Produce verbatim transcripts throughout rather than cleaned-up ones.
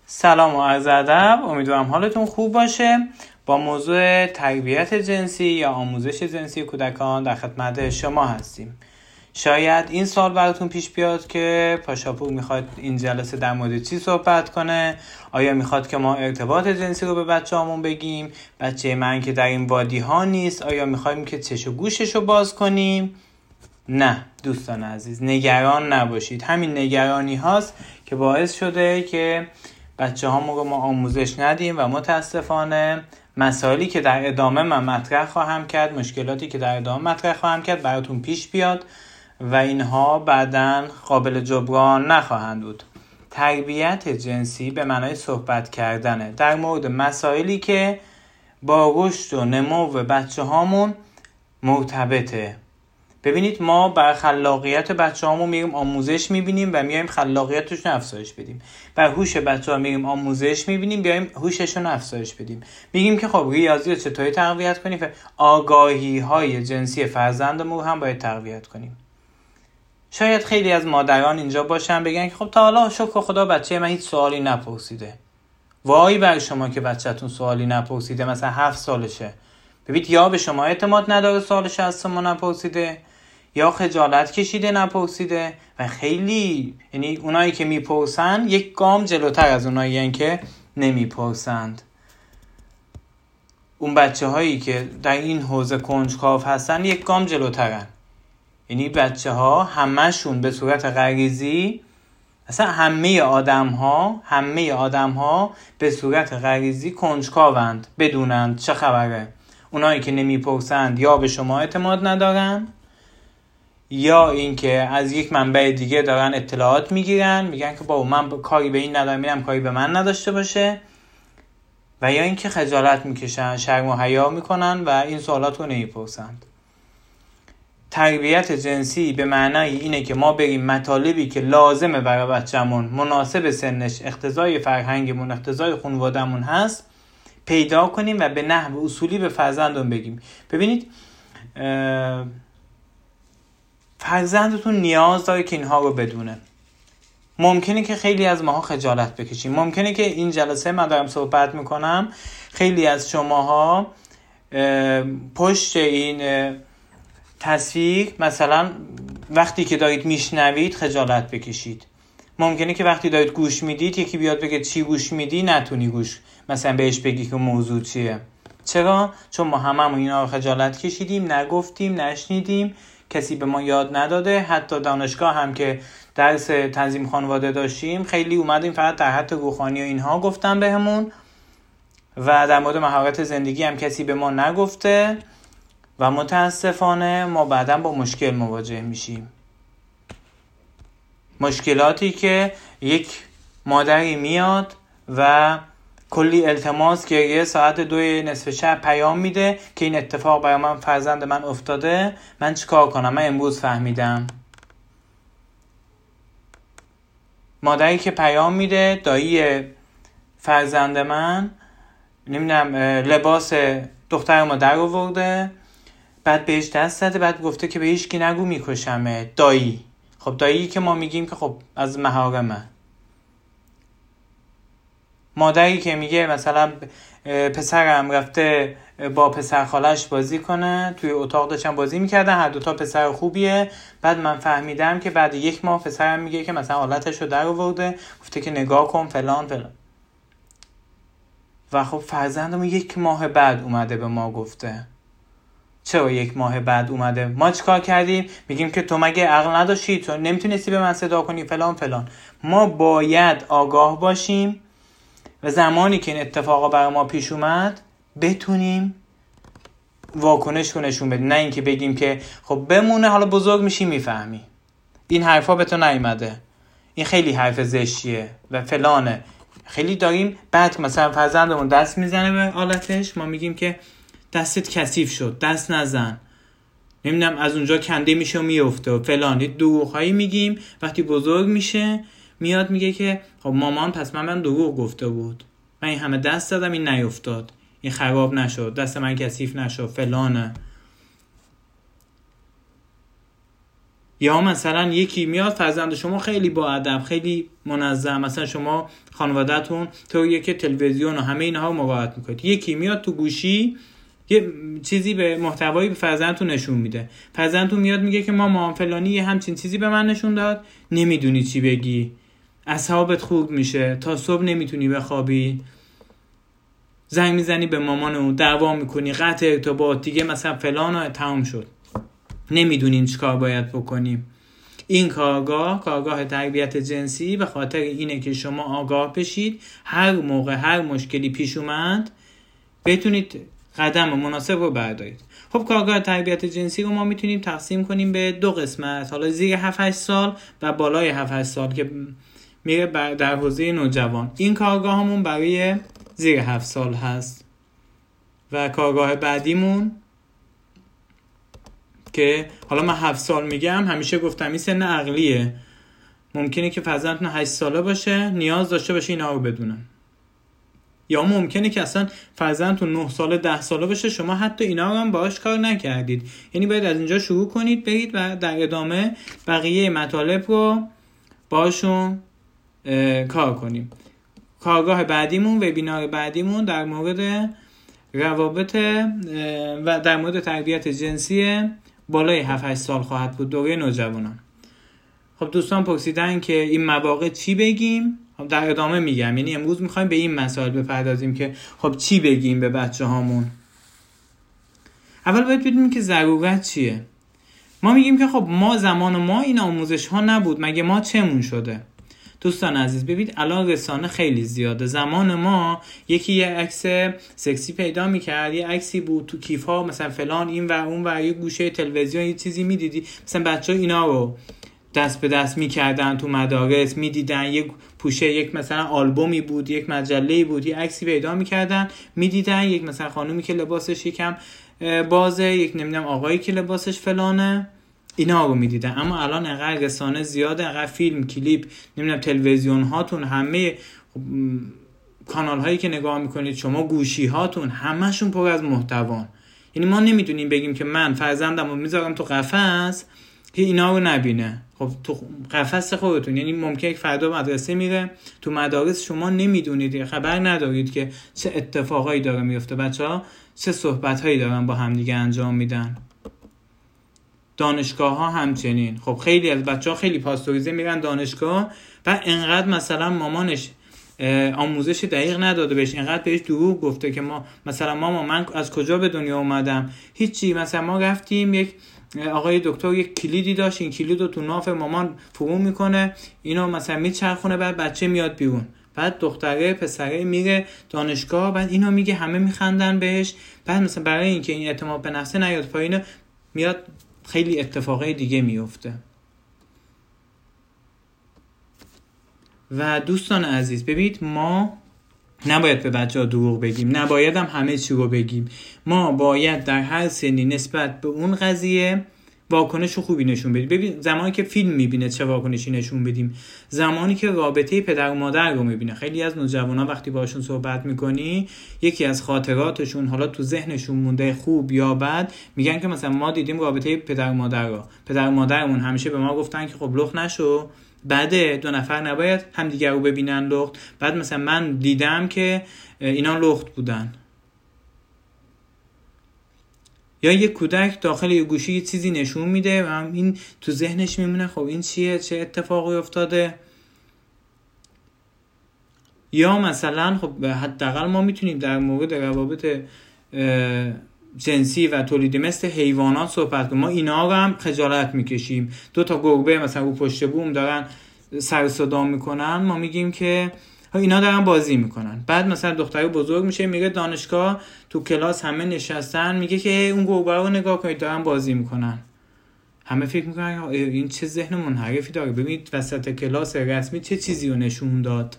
سلام و عرض ادب، امیدوارم حالتون خوب باشه. با موضوع تربیت جنسی یا آموزش جنسی کودکان در خدمت شما هستیم. شاید این سوال براتون پیش بیاد که پاشاپور میخواد این جلسه در مورد چی صحبت کنه؟ آیا میخواد که ما ارتباط جنسی رو به بچه هامون بگیم؟ بچه من که در این وادی ها نیست، آیا میخوایم که چش و گوشش رو باز کنیم؟ نه دوستان عزیز، نگران نباشید. همین نگرانی هاست که باعث شده که بچه هامون رو ما آموزش ندیم و متاسفانه مسائلی که در ادامه من مطرح خواهم کرد، مشکلاتی که در ادامه مطرح خواهم کرد براتون پیش بیاد و اینها بعداً قابل جبران نخواهند بود. تربیت جنسی به معنای صحبت کردنه در مورد مسائلی که با رشد و نمو بچه هامون مرتبطه. ببینید، ما بر خلاقیت بچه هامون میریم آموزش میبینیم و میایم خلاقیتشون افزایش بدیم. بر هوش بچه ها میریم آموزش میبینیم، بیایم هوششون افزایش بدیم. میگیم که خب ریاضی رو چطوری تقویت کنیم؟ آگاهی های جنسی فرزندمون هم باید تقویت کنیم. شاید خیلی از مادران اینجا باشن بگن که خب تا حالا شکر خدا بچه من هیچ سوالی نپرسیده. وای بر شما که بچه‌تون سوالی نپرسیده، مثلا هفت سالشه. ببینید، یا به شما اعتماد نداره سوالش از شما نپرسیده، یا خجالت کشیده نپرسیده. و خیلی یعنی اونایی که میپرسن یک گام جلوتر از اونایی هستن که نمیپرسند. اون بچه هایی که در این حوزه کنجکاو هستن یک گام جلوترن. یعنی بچه ها همشون به صورت غریزی، اصلا همه آدم ها همه آدم ها به صورت غریزی کنجکاوند بدونند چه خبره. اونایی که نمیپرسند یا به شما اعتماد ندارن، یا اینکه از یک منبع دیگه دارن اطلاعات میگیرن، میگن که بابا من کاری به این ندارم، میرم کاری به من نداشته باشه. و یا اینکه خجالت میکشن، شرم و حیا میکنن و این سوالات رو نمیپرسند. تربیت جنسی به معنای اینه که ما بریم مطالبی که لازمه برای بچه‌مون، مناسب سنش، اقتضای فرهنگمون، اقتضای خانواده‌مون هست، پیدا کنیم و به نحو اصولی به فرزندون بگیم. ببینید، فرزندتون نیاز داره که اینها رو بدونه. ممکنه که خیلی از ماها خجالت بکشیم. ممکنه که این جلسه من دارم صحبت میکنم، خیلی از شماها پشت این تصویر مثلا وقتی که دارید میشنوید خجالت بکشید. ممکنه که وقتی دارید گوش میدید یکی بیاد بگه چی گوش میدی، نتونی گوش مثلا بهش بگی که موضوع چیه. چرا؟ چون ما هممون اینا رو خجالت کشیدیم، نگفتیم، نشنیدیم، کسی به ما یاد نداده. حتی دانشگاه هم که درس تنظیم خانواده داشتیم، خیلی اومدیم فقط در حد روحانی و اینها گفتن بهمون و در مورد مهارت زندگی هم کسی به ما نگفته و متاسفانه ما بعداً با مشکل مواجه میشیم. مشکلاتی که یک مادری میاد و کلی التماس گریه ساعت دوی نصف شب پیام میده که این اتفاق برای من، فرزند من افتاده، من چیکار کنم؟ من امروز فهمیدم. مادری که پیام میده دایی فرزند من نمیدونم لباس دختر ما در آورده، بعد بهش دست زده، بعد گفته که به هیچ کی نگو میکشمه. دایی خب دایی که ما میگیم که خب از محارمه. مادری که میگه مثلا پسرم رفته با پسر خالش بازی کنه، توی اتاق داشتن بازی میکردن، هر دوتا پسر خوبیه، بعد من فهمیدم که بعد یک ماه پسرم میگه که مثلا حالتشو در آورده، گفته که نگاه کن فلان فلان. و خب فرزندم یک ماه بعد اومده به ما گفته. چرا یک ماه بعد اومده؟ ما چیکار کردیم؟ میگیم که تو مگه عقل نداشتی؟ تو نمیتونستی به من صدا کنی فلان فلان. ما باید آگاه باشیم و زمانی که این اتفاقا برای ما پیش اومد بتونیم واکنش رو نشون بدیم، نه اینکه بگیم که خب بمونه حالا بزرگ میشی میفهمی. این حرفا به تو نیومده، این خیلی حرف زشتیه و فلانه. خیلی داریم بعد مثلا فرزندمون دست میزنه به آلتش، ما میگیم که دستت کثیف شد، دست نزن، نمیدونم از اونجا کنده میشه و میفته و فلان. دروغ‌هایی میگیم. وقتی بزرگ میشه میاد میگه که خب مامان پس من من دروغ گفته بود، من این همه دست دادم این نیفتاد، این خراب نشد، دست من کثیف نشد فلانه. یا مثلا یکی میاد فرزند شما خیلی با ادب، خیلی منظم، مثلا شما خانواده‌تون طوریه که تلویزیون و همه اینها رو مراعات میکنید، یکی میاد تو گوشی یه چیزی به محتوایی به فرزندتون نشون میده، فرزندتون میاد میگه که مامان فلانی یه همچین چیزی به من نشون داد، نمیدونی چی بگی، اعصابت خورد میشه، تا صبح نمیتونی بخوابی، زنگ میزنی به مامانو، دعوا میکنی، قطع ارتباط، دیگه مثلا فلان تمام شد، نمیدونین چیکار باید بکنیم. این کارگاه، کارگاه تربیت جنسی، به خاطر اینه که شما آگاه بشید، هر موقع هر مشکلی پیش اومد بتونید قدم مناسب رو بردارید. خب کارگاه تربیت جنسی رو ما میتونیم تقسیم کنیم به دو قسمت، حالا زیر هفت هشت سال و بالای هفت هشت سال که میره در حوزه نوجوان. این کارگاه همون برای زیر هفت سال هست و کارگاه بعدیمون که حالا من هفت سال میگم، همیشه گفتم این سن عقلیه، ممکنه که فرزندتون هشت ساله باشه نیاز داشته باشه اینا رو بدونن، یا ممکنه که اصلا فرزندتون نه ساله ده ساله باشه شما حتی اینا رو هم باهاش کار نکردید. یعنی باید از اینجا شروع کنید برید و در ادامه بقیه مطالب رو باشون کار کنیم. کارگاه بعدیمون، وبینار بعدیمون در مورد روابط و در مورد تربیت جنسی بالای هفت هشت سال خواهد بود، دوره نوجوانان. خب دوستان پرسیدن که این مواقع چی بگیم؟ خب در ادامه میگم، یعنی امروز میخوایم به این مسائل بپردازیم که خب چی بگیم به بچه هامون. اول باید بدونیم که ضرورت چیه. ما میگیم که خب ما زمان ما این آموزش ها نبود، مگه ما چمون شده؟ دوستان عزیز ببینید الان رسانه خیلی زیاده. زمان ما یکی یه عکس سکسی پیدا میکرد، یه عکسی بود تو کیف ها مثلا فلان این و اون و یه گوشه تلویزیون یه چیزی میدیدی، مثلا بچه ها اینا رو دست به دست میکردن تو مدارس، میدیدن یک پوشه یک مثلا آلبومی بود، یک مجله‌ای بود، یه عکسی پیدا میکردن میدیدن، یک مثلا خانومی که لباسش یکم بازه، یک نمیدونم آقایی که لباسش فلانه، اینا رو میدیدن. اما الان انقدر رسانه زیاده، انقدر فیلم، کلیپ، نمیدونم تلویزیون هاتون، همه کانال هایی که نگاه میکنید شما، گوشی هاتون همشون پر از محتوا. یعنی ما نمیدونیم بگیم که من فرزندم رو میذارم تو قفس که اینا رو نبینه. خب تو قفس خودتون، یعنی ممکنه یک فردا مدرسه میره، تو مدارس شما نمیدونید، خبر ندارید که چه اتفاقایی داره میفته، بچه‌ها چه صحبت‌هایی دارن با هم دیگه انجام میدن. دانشگاه ها همچنین. خب خیلی از بچه‌ها خیلی پاستوریزه میرن دانشگاه و انقدر مثلا مامانش آموزش دقیق نداده بهش، انقدر بهش دروغ گفته که ما مثلا مامان من از کجا به دنیا اومدم، هیچی. مثلا ما رفتیم یک آقای دکتر یک کلیدی داشت، این کلید رو تو ناف مامان فرو میکنه، اینو مثلا میچرخونه، بعد بچه میاد بیرون، بعد دختره پسره میره دانشگاه، بعد اینو میگه، همه میخندن بهش، بعد مثلا برای اینکه این اعتماد به نفس نیاد پایین میاد خیلی اتفاقای دیگه میفته. و دوستان عزیز ببینید ما نباید به بچه‌ها دروغ بگیم، نباید هم همه چی رو بگیم. ما باید در هر سنی نسبت به اون قضیه واکنش خوبی نشون بدیم. ببین زمانی که فیلم میبینه چه واکنشی نشون بدیم، زمانی که رابطه پدر و مادر رو میبینه. خیلی از نوجوانا وقتی باشون صحبت میکنی یکی از خاطراتشون حالا تو ذهنشون مونده خوب یا بد، میگن که مثلا ما دیدیم رابطه پدر و مادر رو، پدر و مادرمون همیشه به ما گفتن که خب لخت نشو، بعد دو نفر نباید همدیگر رو ببینن لخت، بعد مثلا من دیدم که اینا لخت بودن. یا یک کودک داخل یه گوشی یه چیزی نشون میده و این تو ذهنش میمونه خب این چیه، چه اتفاقی افتاده. یا مثلا خب حداقل ما میتونیم در مورد روابط جنسی و تولیدی مثل حیوانات صحبت کنیم. ما اینا رو هم خجالت میکشیم. دو تا گربه مثلا رو پشت بوم دارن سر صدا میکنن، ما میگیم که اینا دارن بازی میکنن. بعد مثلا دختری بزرگ میشه میره دانشگاه، تو کلاس همه نشستن، میگه که اون گربه رو نگاه کنید دارن بازی میکنن. همه فکر میکنن این چه ذهن منحرفی داره. ببینید وسط کلاس رسمی چه چیزی رو نشون داد.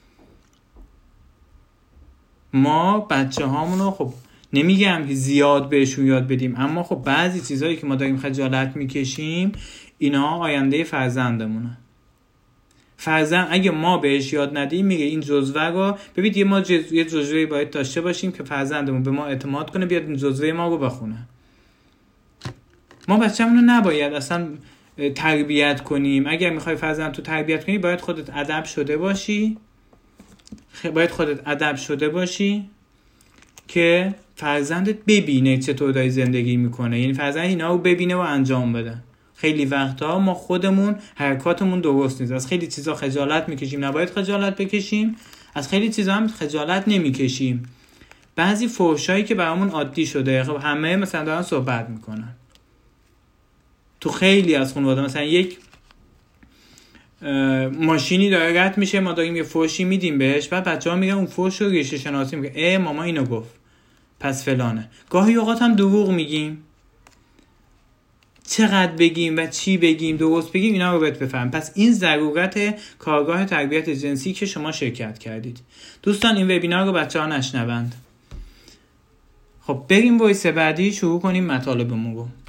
ما بچه هامونو خب نمیگم زیاد بهشون یاد بدیم، اما خب بعضی چیزهایی که ما داریم خجالت میکشیم اینا آینده فرزندمونه. فرزند اگه ما بهش یاد ندیم میگه این جزوه رو ببینید، یه ما جز... یه جزوه باید داشته باشیم که فرزندمون به ما اعتماد کنه بیاد این جزوه ما رو بخونه. ما بچه‌مون رو نباید اصلا تربیت کنیم. اگر میخوای فرزند تو تربیت کنی باید خودت ادب شده باشی باید خودت ادب شده باشی که فرزندت ببینه چطور داری زندگی میکنه، یعنی فرزند اینا رو ببینه و انجام بده. خیلی وقتا ما خودمون حرکاتمون درست نیست، از خیلی چیزا خجالت میکشیم، نباید خجالت بکشیم، از خیلی چیزا هم خجالت نمیکشیم. بعضی فحشایی که برامون عادی شده، خب همه مثلا دارن صحبت میکنن تو خیلی از خانواده، مثلا یک ماشینی داره رد میشه، ما داریم یه فحشی میدیم بهش، بعد بچه‌ها میگن اون فحش رو ریشه شناسی میگه، ای ماما اینو گفت پس فلانه. گاهی اوقات هم دروغ میگیم، چقدر بگیم و چی بگیم، درست بگیم، اینا رو بهت بفهم. پس این ضرورت کارگاه تربیت جنسی که شما شرکت کردید. دوستان این وبینار رو بچه‌ها نشنوند. خب بریم وایس بعدی شروع کنیم مطالبمون رو.